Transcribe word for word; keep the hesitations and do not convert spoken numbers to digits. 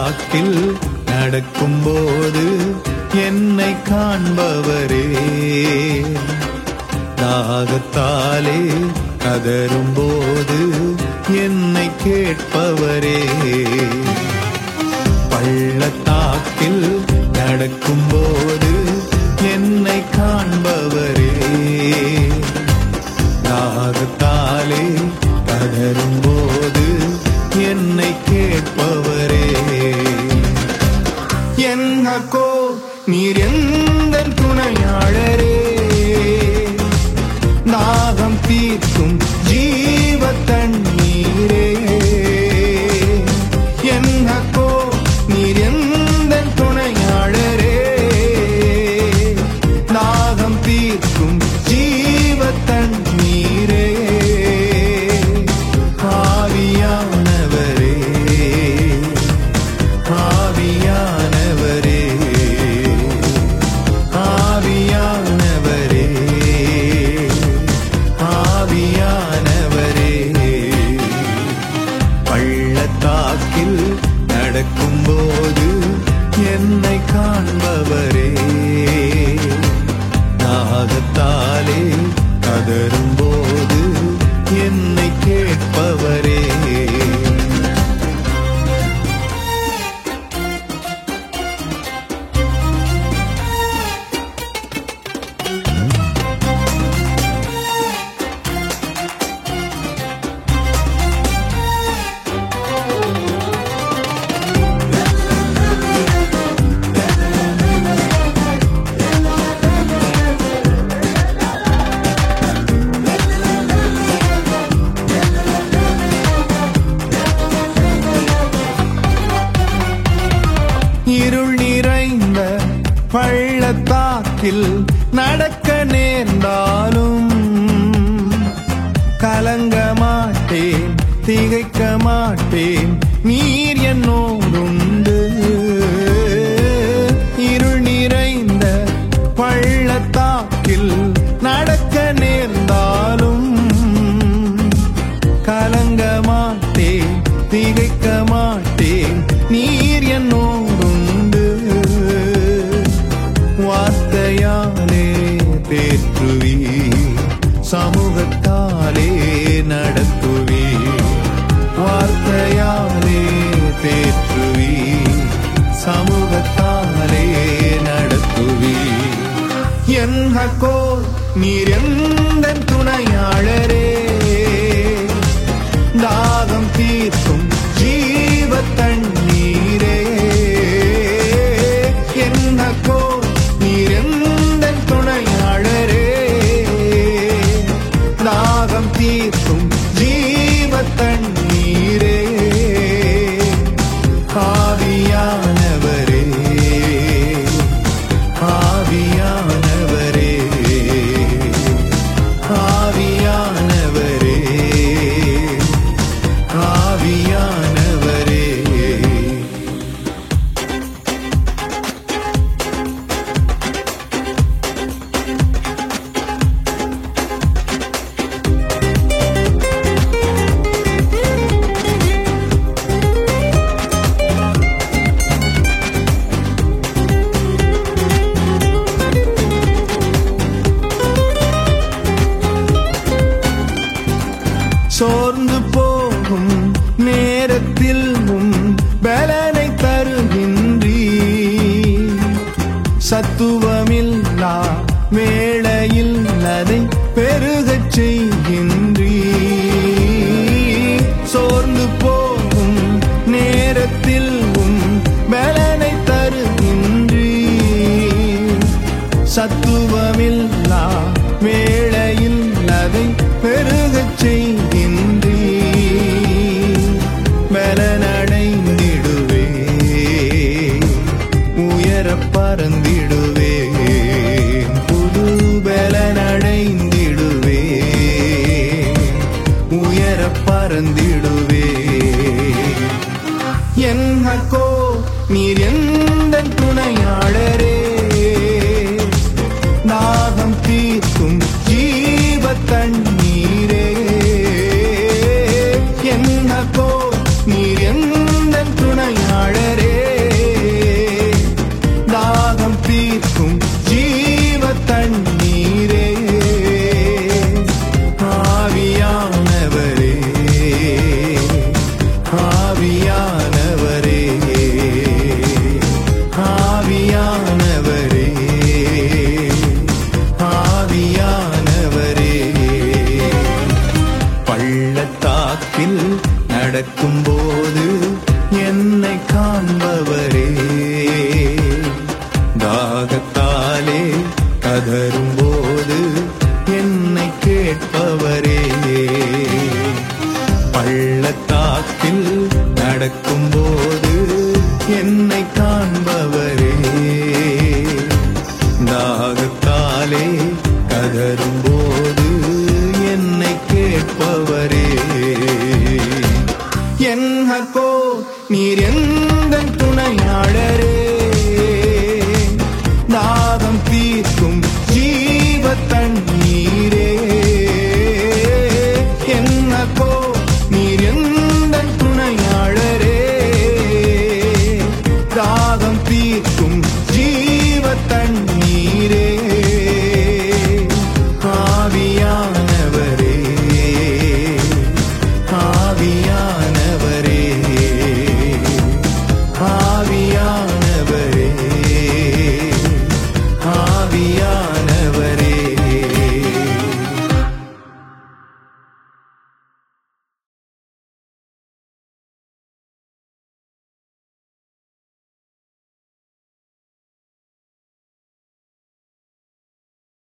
பள்ளத்தாக்கில் நடக்கும்போது என்னை காண்பவரே, தாகத்தாலே கதறும்போது என்னை கேட்பவரே. பள்ளத்தாக்கில் நடக்கும்போது என்னை காண்பவரே, தாகத்தாலே கதறும்போது என்னை கேட்பவரே. என்னக்கோ நீர் எந்தன் துணையாளரே, தாகம் தீர்க்கும் ஜீவ தண்ணீரே. என்னக்கோ நீர் எந்தன் துணையாளரே, தாகம் தீர்க்கும் ஜீவ தண்ணீரே. ஆவியானவரே, ஆவியானவரே, ஆவியானவரே, ஆவியானவரே. பள்ளத்தாக்கில் நடக்கும்போது என்னை காண்பவரே, தாகத்தாலே கதறும்போது என்னை கேட்பவரே. இருள் நிறைந்த பள்ளத்தாக்கில் நடக்க நேர்ந்தாலும் கலங்க மாட்டேன், திகைக்க மாட்டேன், நீர் என்னோடுண்டு. இருள் நிறைந்த பள்ளத்தாக்கில் நடக்க நேர்ந்தாலும் கலங்க மாட்டேன், திகைக்க மாட்டேன், நீர் என்னோடுண்டு. வார்த்தையாலே தேற்றுவி, சமூகத்தாலே நடத்துவி. வார்த்தையாலே தேற்றுவி, சமூகத்தாலே நடத்துவி. என்னக்கோ நீர் எந்தன் துணையாளரே, தாகம் தீர்க்கும் ஜீவ தண்ணீரே. என்னக்கோ நீர் எந்தன் துணையாளரே, தாகம் தீர்க்கும் ஜீவ தண்ணீரே. ஆவியானவரே, ஆவியானவரே, ஆவியானவரே, ஆவியானவரே. சோர்ந்து போகும் நேரத்தில் உம் பலனை தருகின்றீ, சத்துவமில்லா வேளையில் அதை பெருகச் செய்கின்றீ. சோர்ந்து போகும் நேரத்தில் உம் பலனை தருகின்றீ, சத்துவமில்லா வேளையில் அதை பெருகச் செய்கின்றீ. பலனடைந்திடுவே, உயர பறந்திடுவே, புது பலனடைந்திடுவே, உயர பறந்திடுவே. என்னக்கோ நீர் எந்தன் துணையாளரே, கதரும்போது என்னை கேட்பவரே, பள்ளத்தாக்கில் நடக்கும்போது என்னை காண்பவரே, தாகத்தாலே கதரும்போது என்னை கேட்பவரே. என்னக்கோ நீர் எந்தன் துணையாளரே, தாகம் தீர்க்கும் ஜீவ தண்ணீரே. என்னக்கோ நீர் எந்தன் துணையாளரே, தாகம் தீர்க்கும் ஜீவ தண்ணீரே. ஆவியானவரே, ஆவியானவரே, ஆவியானவரே, ஆவியா